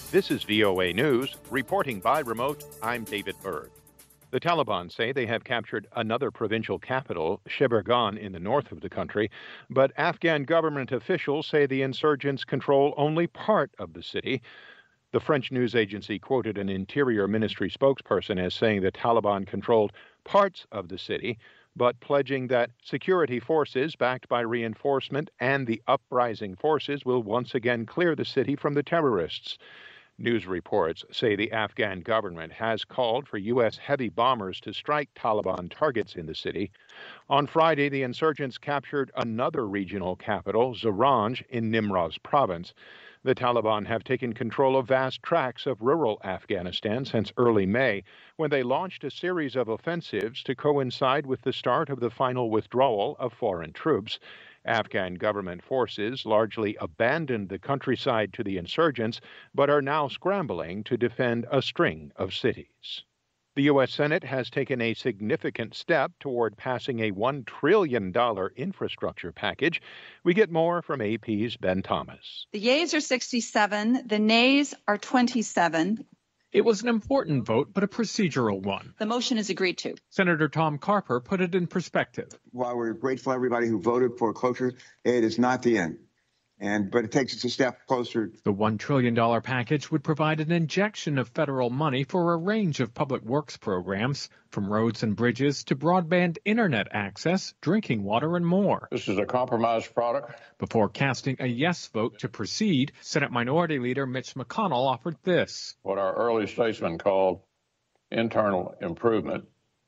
This is VOA News. Reporting by remote, I'm David Byrd. The Taliban say they have captured another provincial capital, Sheberghan, in the north of the country, but Afghan government officials say the insurgents control only part of the city. The French news agency quoted an Interior Ministry spokesperson as saying the Taliban controlled parts of the city, but pledging that security forces backed by reinforcement and the uprising forces will once again clear the city from the terrorists. News reports say the Afghan government has called for U.S. heavy bombers to strike Taliban targets in the city. On Friday, the insurgents captured another regional capital, Zaranj, in Nimroz province. The Taliban have taken control of vast tracts of rural Afghanistan since early May, when they launched a series of offensives to coincide with the start of the final withdrawal of foreign troops. Afghan government forces largely abandoned the countryside to the insurgents, but are now scrambling to defend a string of cities. The U.S. Senate has taken a significant step toward passing a $1 trillion infrastructure package. We get more from AP's Ben Thomas. The yeas are 67, the nays are 27. It was an important vote, but a procedural one. The motion is agreed to. Senator Tom Carper put it in perspective. While we're grateful to everybody who voted for cloture, it is not the end. But it takes us a step closer. The $1 trillion package would provide an injection of federal money for a range of public works programs, from roads and bridges to broadband internet access, drinking water, and more. This is a compromise product. Before casting a yes vote to proceed, Senate Minority Leader Mitch McConnell offered this. What our early statesmen called internal improvement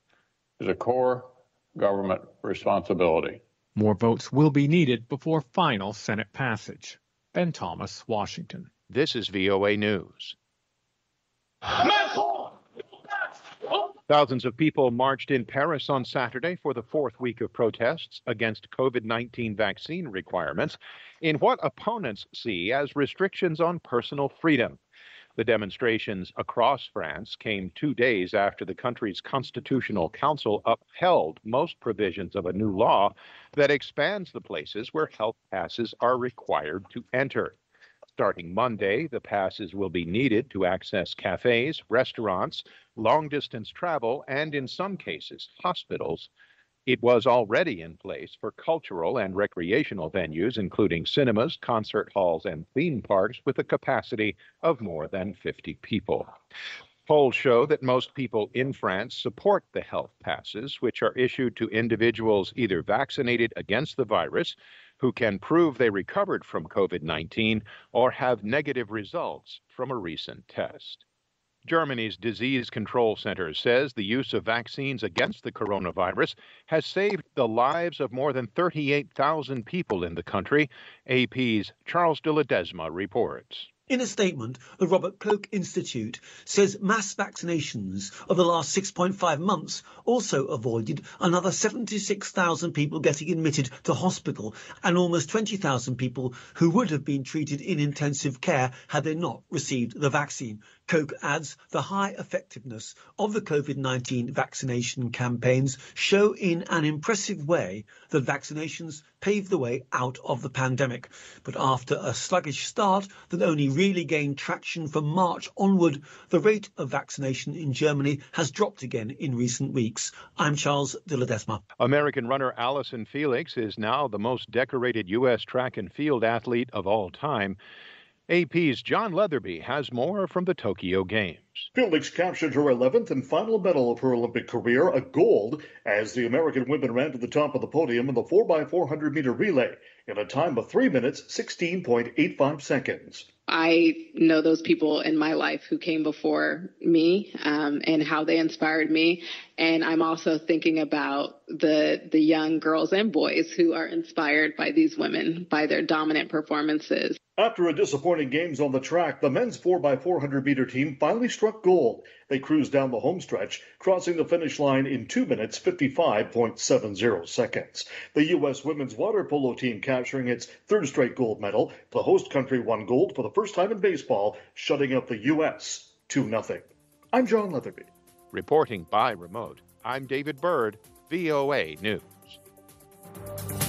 is a core government responsibility. More votes will be needed before final Senate passage. Ben Thomas, Washington. This is VOA News. Thousands of people marched in Paris on Saturday for the fourth week of protests against COVID-19 vaccine requirements in what opponents see as restrictions on personal freedom. The demonstrations across France came 2 days after the country's Constitutional Council upheld most provisions of a new law that expands the places where health passes are required to enter. Starting Monday, the passes will be needed to access cafes, restaurants, long-distance travel, and in some cases, hospitals. It was already in place for cultural and recreational venues, including cinemas, concert halls, and theme parks with a capacity of more than 50 people. Polls show that most people in France support the health passes, which are issued to individuals either vaccinated against the virus, who can prove they recovered from COVID-19, or have negative results from a recent test. Germany's Disease Control Center says the use of vaccines against the coronavirus has saved the lives of more than 38,000 people in the country. AP's Charles de Ledesma reports. In a statement, the Robert Koch Institute says mass vaccinations of the last 6.5 months also avoided another 76,000 people getting admitted to hospital and almost 20,000 people who would have been treated in intensive care had they not received the vaccine. Koch adds the high effectiveness of the COVID-19 vaccination campaigns show in an impressive way that vaccinations paved the way out of the pandemic. But after a sluggish start that only really gained traction from March onward, the rate of vaccination in Germany has dropped again in recent weeks. I'm Charles de Ledesma. American runner Allison Felix is now the most decorated U.S. track and field athlete of all time. AP's John Leatherby has more from the Tokyo Games. Felix captured her 11th and final medal of her Olympic career, a gold, as the American women ran to the top of the podium in the 4x400-meter relay in a time of 3 minutes, 16.85 seconds. I know those people in my life who came before me and how they inspired me. And I'm also thinking about the young girls and boys who are inspired by these women, by their dominant performances. After a disappointing games on the track, the men's 4x400-meter team finally struck gold. They cruised down the home stretch, crossing the finish line in 2 minutes, 55.70 seconds. The U.S. women's water polo team capturing its third straight gold medal. The host country won gold for the first time in baseball, shutting out the U.S. 2-0. I'm John Leatherby. Reporting by remote, I'm David Byrd, VOA News.